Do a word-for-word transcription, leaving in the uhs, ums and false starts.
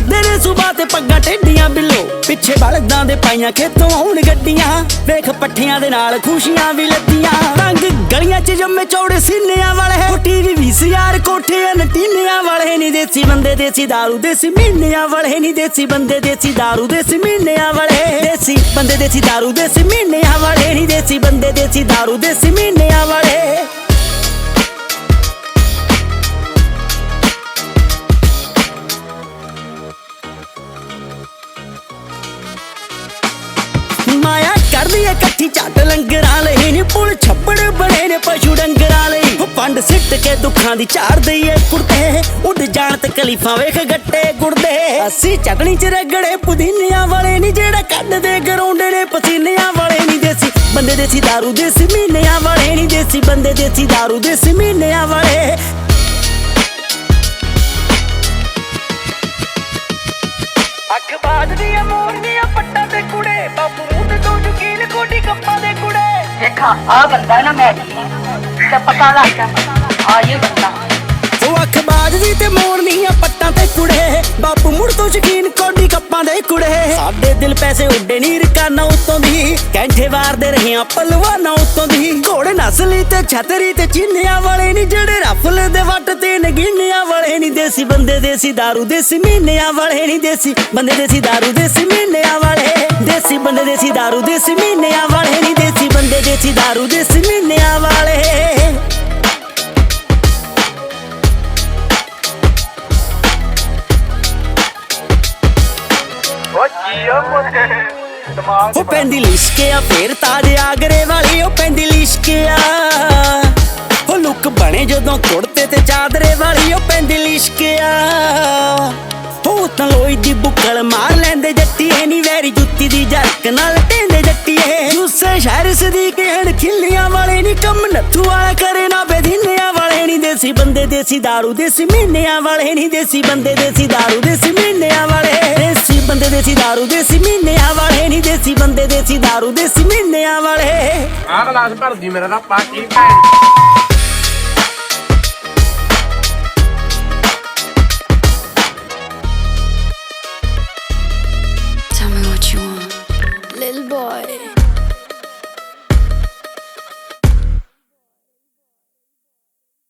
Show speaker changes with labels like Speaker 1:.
Speaker 1: ਫਿਰਦੇ ਨੇ ਸੁਬਾ ਤੇ ਪੱਗਾਂ ਟੇਡੀਆਂ ਬਿੱਲੋ ਪਿੱਛੇ ਬਲਦਾਂ ਦੇ ਪਾਈਆਂ ਖੇਤੋਂ ਆਉਣ ਗੱਡੀਆਂ ਵੇਖ ਪੱਠਿਆਂ ਦੇ ਨਾਲ ਖੁਸ਼ੀਆਂ ਵੀ ਲੱਦੀਆਂ ਰੰਗ ਗਲੀਆਂ 'ਚ ਜੰਮੇ ਚੌੜੇ ਸੀਨਿਆਂ ਵਾਲੇ ਟੀਵੀ ਵੀ ਸੀ ਯਾਰ ਕੋਠੇ ਨਟੀਨਿਆਂ ਵਾਲੇ ਨੀ ਦੇਸੀ ਬੰਦੇ ਦੇਸੀ ਦਾਰੂ ਦੇਸੀ ਮਹੀਨਿਆਂ ਵਾਲੇ ਨੀ ਦੇਸੀ ਬੰਦੇ ਦੇਸੀ ਦਾਰੂ ਦੇਸੀ ਮਹੀਨਿਆਂ ਵਾਲੇ ਦੇਸੀ ਬੰਦੇ ਦੇਸੀ ਦਾਰੂ ਦੇਸੀ ਮਹੀਨਿਆਂ ਵਾਲੇ ਨੀ ਦੇਸੀ ਬੰਦੇ ਦੇਸੀ ਦਾਰੂ ਦੇਸੀ ਮਹੀਨਿਆਂ ਵਾਲੇ ਮਾਇਆ ਕਰਦੀ ਏ ਇਕੱਠੀ ਝੱਟ ਲੰਗਰਾਂ ਲਈ ਨੀ ਪੁਲ ਛੱਪੜ ਬਣੇ ਨੇ ਪਸ਼ੂ ਡੰਗਰਾਂ ਲਈ ਪੰਡ ਸਿੱਟ ਕੇ ਦੁੱਖਾਂ ਦੀ ਝਾੜ ਦਈਏ ਕੁੜਤੇ ਉੱਡ ਜਾਣ ਤੇ ਕਲੀਫਾਂ ਵੇਖ ਗੱਟੇ ਗੁੜਦੇ ਅਸੀਂ ਚਟਣੀ ਚ ਰਗੜੇ ਪੁਦੀਨਿਆਂ ਵਾਲੇ ਨੀ ਜਿਹੜਾ ਕੱਢਦੇ ਗਰਾਉਂਡੇ ਨੇ ਪਸੀਨਿਆਂ ਵਾਲੇ ਨੀ ਦੇਸੀ ਬੰਦੇ ਦੇਸੀ ਦਾਰੂ ਦੇਸੀ ਮਹੀਨਿਆਂ ਵਾਲੇ ਨੀ ਦੇਸੀ ਬੰਦੇ ਦੇਸੀ ਦਾਰੂ ਦੇਸੀ ਮਹੀਨਿਆਂ ਵਾਲੇ ਅੱਖ ਬਾਜਦੀਆਂ ਮੋਰਨੀਆਂ ਪੱਟਾਂ ਤੇ ਕੁੜੇ ਬਾਪੂ ਮੂੰਹ ਤੋਂ ਯਕੀਨ ਕੋਡੀ ਕੱਪਾਂ ਦੇ ਕੁੜੇ
Speaker 2: ਦੇਖਾ ਆ ਬੰਦਾ ਨਾ ਮੈਂ ਤੇ ਪਤਾ ਲੱਗ ਗਿਆ ਆ ਇਹ ਬੰਦਾ
Speaker 1: ਉਹ ਅੱਖ ਬਾਜਦੀ ਤੇ ਮੋਰਨੀਆਂ ਪੱਟਾਂ ਤੇ ਕੁੜੇ ਬਾਪੂ ਮੁੜ ਤੋਂ ਯਕੀਨ ਕੋਡੀ ਕੱਪਾਂ ਦੇ ਕੁੜੇ ਸਾਡੇ ਦਿਲ ਪੈਸੇ ਉੱਡੇ ਨੀ ਰਕਾਨਾ ਉਤੋਂ ਦੀ ਕੈਂਠੇ ਵਾਰਦੇ ਰਹੀਆਂ ਪਲਵਾਨਾਂ ਉਤੋਂ ਦੀ ਘੋੜੇ ਨਸਲੀ ਤੇ ਛਤਰੀ ਤੇ ਚੀਨਿਆਂ ਵਾਲੇ ਨੀ ਜਿਹੜੇ ਰਫਲ ਦੇ ਵੱਟ ਤੇ ਨਗੀਨਿਆਂ ਵਾਲੇ ਨੀ ਦੇਸੀ ਬੰਦੇ ਦੇਸੀ ਦਾਰੂ ਦੇਸੀ ਮਹੀਨਿਆਂ ਵਾਲੇ ਨੀ ਦੇਸੀ ਬੰਦੇ ਦੇਸੀ ਦਾਰੂ ਦੇਸੀ ਮਹੀਨਿਆਂ ਵਾਲੇ ਦੇਸੀ ਬੰਦੇ ਦੇਸੀ ਦਾਰੂ ਦੇਸੀ ਮਹੀਨਿਆਂ ਵਾਲੇ ਨੀ ਦੇਸੀ ਬੰਦੇ ਦੇਸੀ ਦਾਰੂ ਦੇਸੀ ਮਹੀਨਿਆਂ ਵਾਲੇ ਉਹ ਪੈਂਦੀ ਲਿਸ਼ਕਿਆ ਫੇਰ ਤਾਜ ਆਗਰੇ ਵਾਲੀ ਉਹ ਪੈਂਦੀ ਲਿਸ਼ਕਿਆ ਉਹ ਲੁੱਕ ਬਣੇ ਜਦੋਂ ਕੁੜਤੇ ਤੇ ਚਾਦਰੇ ਵਾਲੀ ਉਹ ਪੈਂਦੀ ਲਿਸ਼ਕਿਆ ਉਹ ਤਾਂ ਲੋਈ ਦੀ ਬੁੱਕਲ ਮਾਰ ਲੈਂਦੇ ਜੱਟੀਏ ਨੀ ਵੈਰੀ ਜੁੱਤੀ ਦੀ ਜਰਕ ਨਾਲ ਟੇਂਦੇ ਜੱਟੀਏ ਜੁੱਸੇ ਸ਼ਹਿਰ ਸਦੀਕ ਹਣ ਖਿੱਲੀਆਂ ਵਾਲੇ ਨੀ ਕੰਮ ਨੱਥੂ ਵਾਲਾ ਕਰੇ ਨਾ ਬੇਦੀਨਿਆਂ ਵਾਲੇ ਨੀ ਦੇਸੀ ਬੰਦੇ ਦੇਸੀ ਦਾਰੂ ਦੇਸੀ ਮਹੀਨਿਆਂ ਵਾਲੇ ਨੀ ਦੇਸੀ ਬੰਦੇ ਦੇਸੀ ਦਾਰੂ ਦੇਸੀ ਮਹੀਨਿਆਂ ਵਾਲੇ ਦੇਸੀ ਬੰਦੇ ਦੇਸੀ ਦਾਰੂ ਦੇਸੀ ਮਹੀਨਿਆਂ ਵਾਲੇ ਨੀ ਦੇਸੀ ਬੰਦੇ ਦੇਸੀ ਦਾਰੂ ਦੇਸੀ ਮਹੀਨਿਆਂ ਵਾਲੇ
Speaker 3: ਆਹ ਗਲਾਸ ਭਰਦੀ ਮੇਰਾ ਤਾਂ ਪਾਟੀ ਭੈਣ